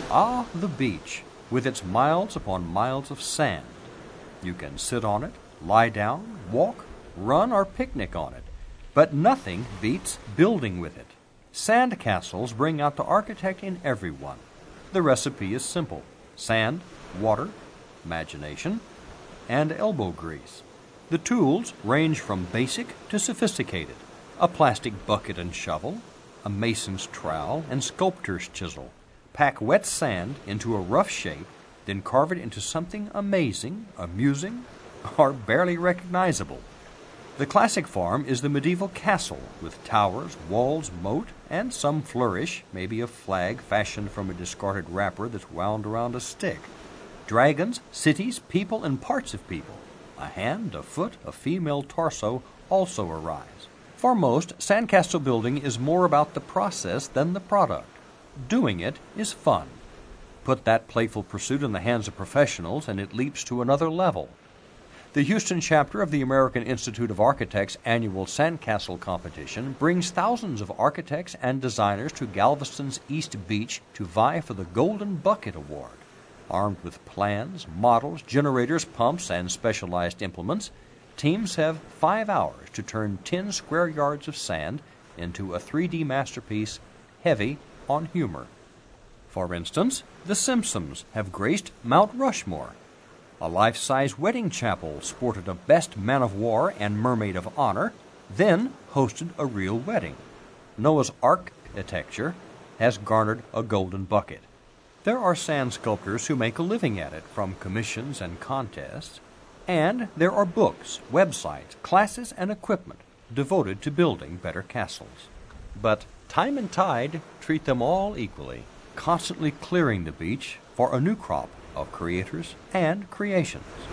Ah, the beach, with its miles upon miles of sand. You can sit on it, lie down, walk, run, or picnic on it, but nothing beats building with it. Sand castles bring out the architect in everyone. The recipe is simple: sand, water, imagination, and elbow grease. The tools range from basic to sophisticated: a plastic bucket and shovel, a mason's trowel, and sculptor's chisel. Pack wet sand into a rough shape, then carve it into something amazing, amusing, or barely recognizable. The classic farm is the medieval castle, with towers, walls, moat, and some flourish, maybe a flag fashioned from a discarded wrapper that's wound around a stick. Dragons, cities, people, and parts of people. A hand, a foot, a female torso also arise. For most, sandcastle building is more about the process than the product. Doing it is fun. Put that playful pursuit in the hands of professionals, and it leaps to another level. The Houston chapter of the American Institute of Architects' annual Sandcastle competition brings thousands of architects and designers to Galveston's East Beach to vie for the Golden Bucket Award. Armed with plans, models, generators, pumps, and specialized implements, teams have 5 hours to turn 10 square yards of sand into a 3D masterpiece heavy on humor. For instance, The Simpsons have graced Mount Rushmore. A life-size wedding chapel sported a Best Man of War and Mermaid of Honor, then hosted a real wedding. Noah's architecture has garnered a golden bucket. There are sand sculptors who make a living at it from commissions and contests, and there are books, websites, classes, and equipment devoted to building better castles. But time and tide treat them all equally, constantly clearing the beach for a new crop of creators and creations.